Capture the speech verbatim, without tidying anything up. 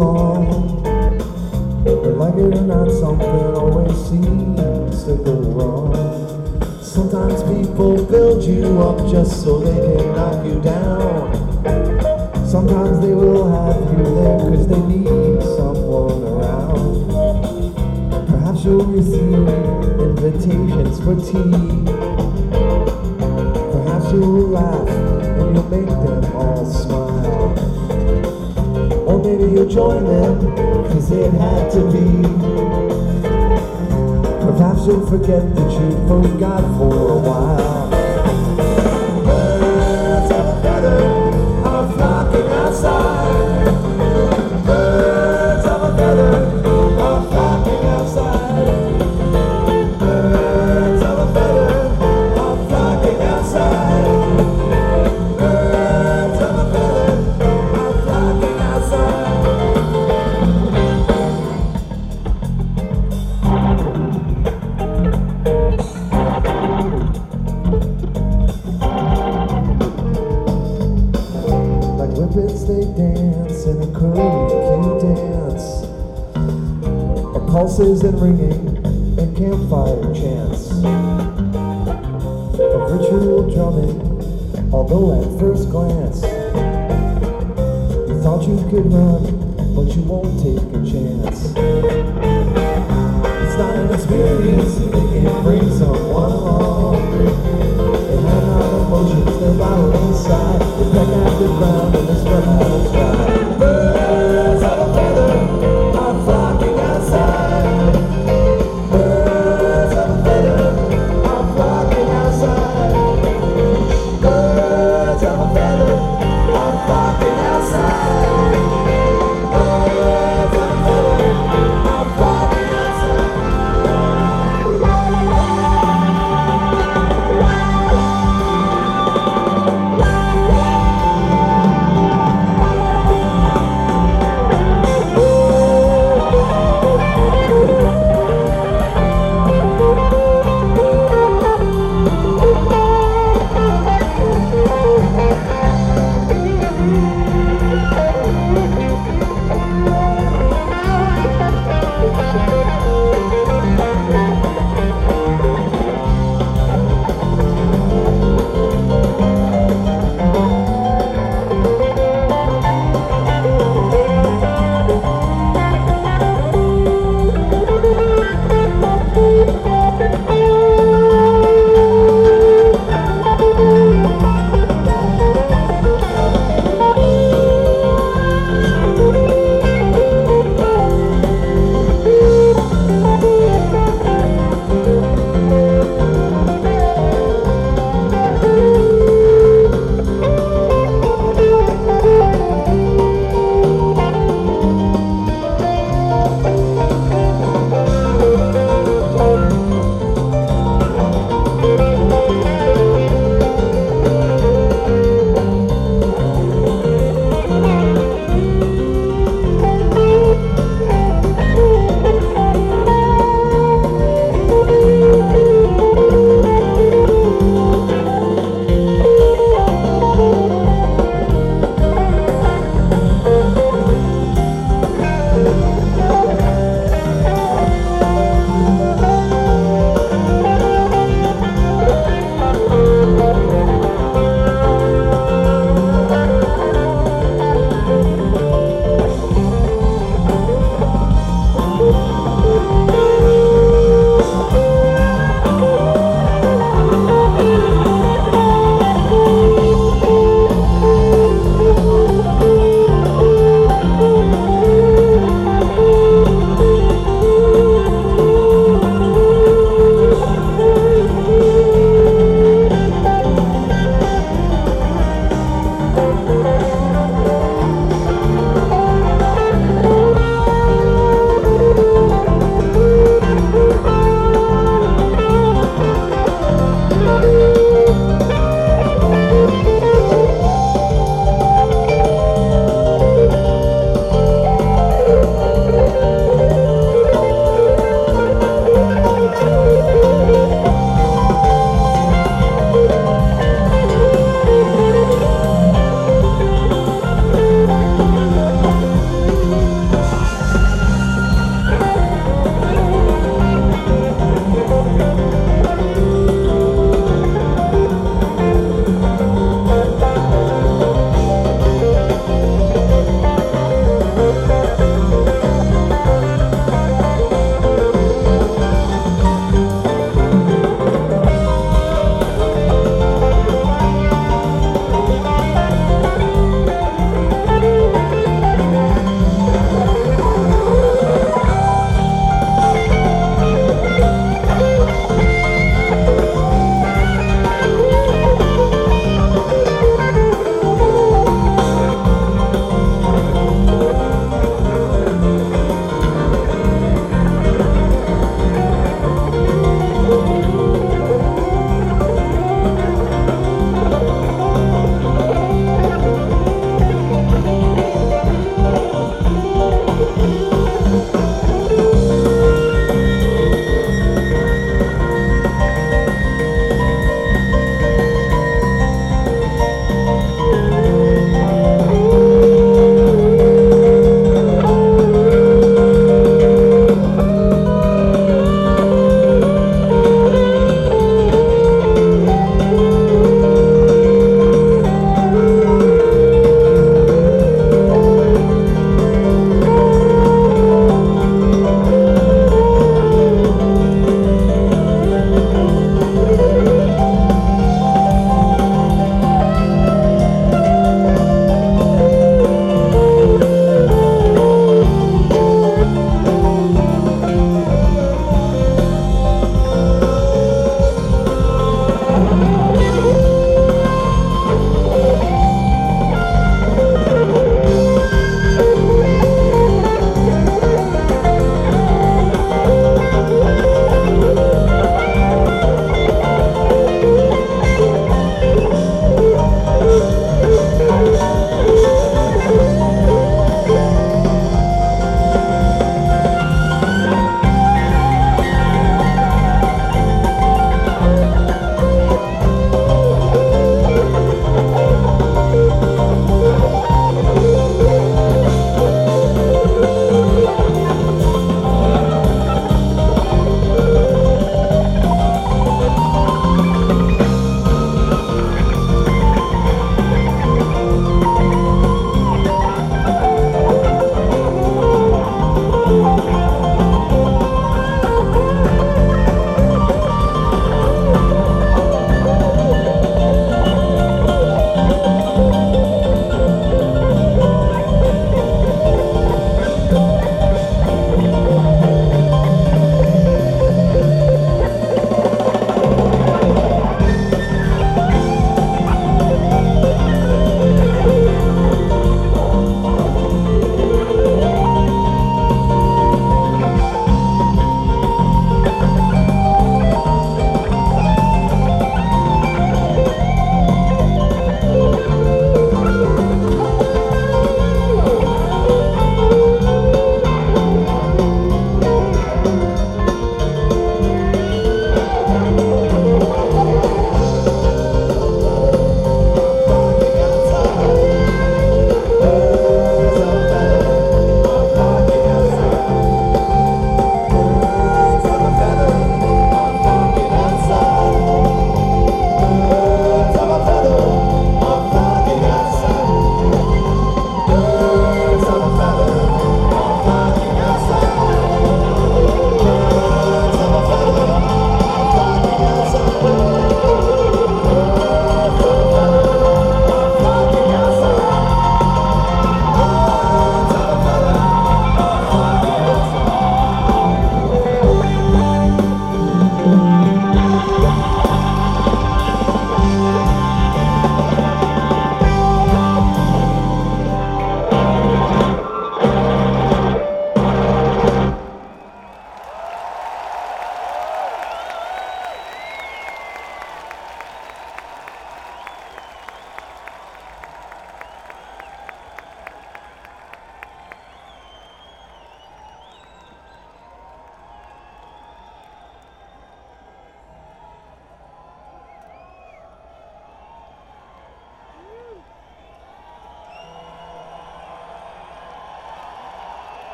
along. But like it or not, something always seems to go wrong. Sometimes people build you up just so they can knock you down. Sometimes they will have you there cause they need someone around. Perhaps you'll receive invitations for tea. Perhaps you'll laugh and you'll make them all smile. Or maybe you'll join them cause it had to be. Perhaps you'll forget that you forgot for a while. Birds of a feather are flocking outside. Birds of a feather are flocking outside. Birds of a feather are flocking outside. Birds of a feather are flocking outside. Whippets they dance in a curly dance, of pulses and ringing and campfire chants, of ritual drumming, although at first glance you thought you could run, but you won't take a chance. It's not an experience if they can bring someone along.